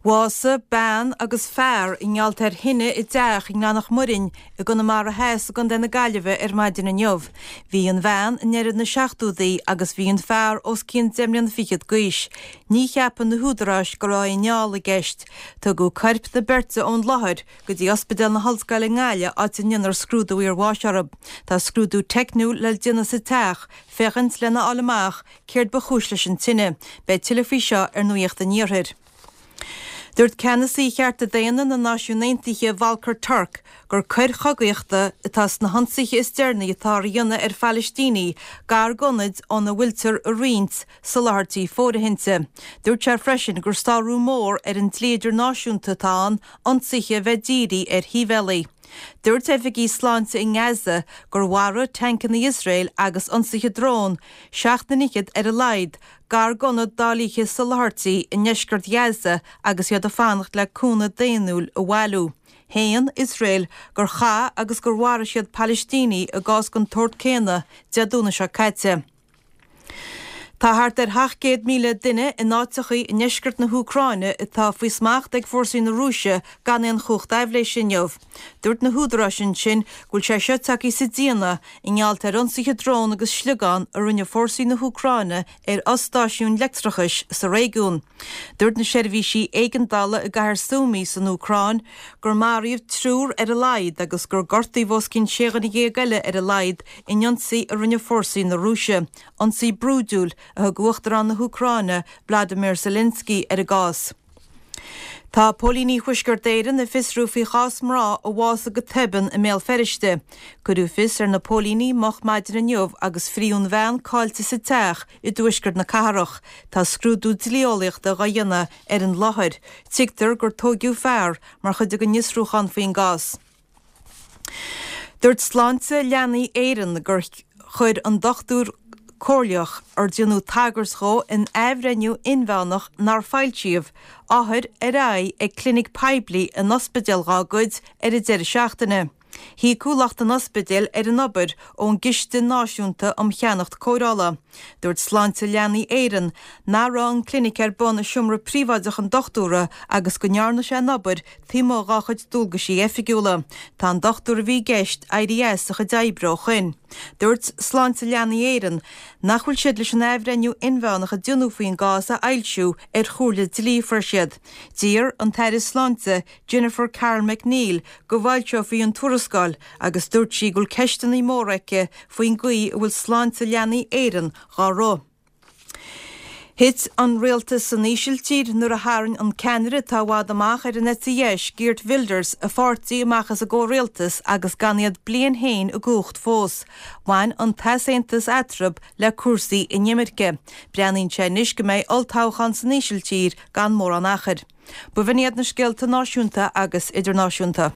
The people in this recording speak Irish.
Wasa, ban agus fear in ngealtar hinne I deach in nánach murin I gona mar a heas gon denna galibhe maidin an jov. Bhí an bhean in nerid na seachtúdaí agus bhí an fear os cín demrian fichiad gaish. Ní cheapan na húdarás go rá in neála gist. Tá go carp na berta ón láthir go dtí ospidal na halscaile ngáile áit in ar scrúdú ar wáisarab. Tá scrúdú technú le dina sa teach, fechant lena alamach, céird ba chúis leis an tinne, be tilafí seo ar nuíocht an níorthir. Dúirt Kennedy cheart a déana na náisiúnaontaithe Valcar Turk gur chuir chagaíochta itas na hansaithe is dearna atá dhéanana ar Palestíní gar gonid ón na bhfuiltear a riint sa láthirtí fórathinte. Dúirt sé freisin gur stáirú mór ar an tléidir náisiúnta táin ionsaithe bheitdírí ar híbhelaí. Dúirt efigí sláinte in Gaza gur wara tancan na Israel agus ionsaithe drón, seachtaniciad ar a laid, gar gonad dálíthe sa láthirtí in neisgurt Gaza agus iad a fannacht le cúna déanúil a bhhailú. Héan Israel gur cha agus gur wara siad Palestíní a gás gon tort céna deadúna se caite. Tá hart 800,000 duine in áitichaí in neisgurt na Húcráine atá faoi smacht ag fórsaí na Rúise gan éon chucht daibhléis sin jobh. Dúirt na húdarásin sin gúil sé seo tací sa díana in ngealtar ionsaithe drón agus sliúgan a rinne fórsaí na Húcráine ar ostáisiún leictrachais sa réigiún. Dúirt na seirbhísí éigeandála a gcathair súmaí san Úcráin gur maríomh trúr ar a laid agus gur gortaí bhós cinn ségan i gaile ar a laid in ionsaí a rinne fórsaí na Rúise, ionsaí brúdúil a ghuachtar an na Húcráine Vladimir Zelensky ar a gás. Tá pólíní chuisgur déirean na fisrú faoi chás mrá a bhása go teban I méal feriste. Gurú fis ar na pólíní mocht maidir an jobh agus fríún bhean cáilte sa teach I dúisgur na caharach. Tá scrúdú dlíolaíocht a ghaidheanna ar an láthir. Tigtar gur tógiú fearr mar chuide go níosrúchan faoin gás. Dúirt sláinte leanaí éireann gur chuir an dochtúr cóirleach ar dionú tagarscho in éibhreiniú inbheannach nar fáiltíomh, áthir ar ag clinic Paiblí in ospidéal gágóid ar I deireadh seachtaine. Hí cúlacht an ospidéal ar an obair ón giste náisiúnta cheannacht cóirála. Dúirt sláinte leanaí éireann ná rá an clinic ar bun siomra príomhaideach an dochtúra agus go nearna sé an obair tímó gáchaid dúlgasí effigiúla. Tá an dochtúra bhí geist IDS a chu d'oibre chuin. Dúirt sláinte leanaí éireann nachhfuil siad leis an éibhreiniú inbheannach a dionú faoin gás a ailsiú ar chúrla dlífar siad. Dír an teidir sláinte Jennifer Carl McNeil go bhailte faoi an tuarascáil agus dúirt sí gúil ceistan í móraice faoin gaí bhfuil sláinte leanaí éireann gá rá. Hit an réaltas san ísiltír nuair a tharrainn an ceannire tá bhád amach ar an ETS Geert Wilders a fortaí amachchas a go réaltas agus ganiad blian héin a gúcht fós. Bhain an tasaontas atrab le cuasaí in Nimirce. Breanaíonn sé níos go mbeidh oltáchan san ísiltír gan mór an achar. Ba bhíoniad na scéalta náisiúnta agus idirnáisiúnta.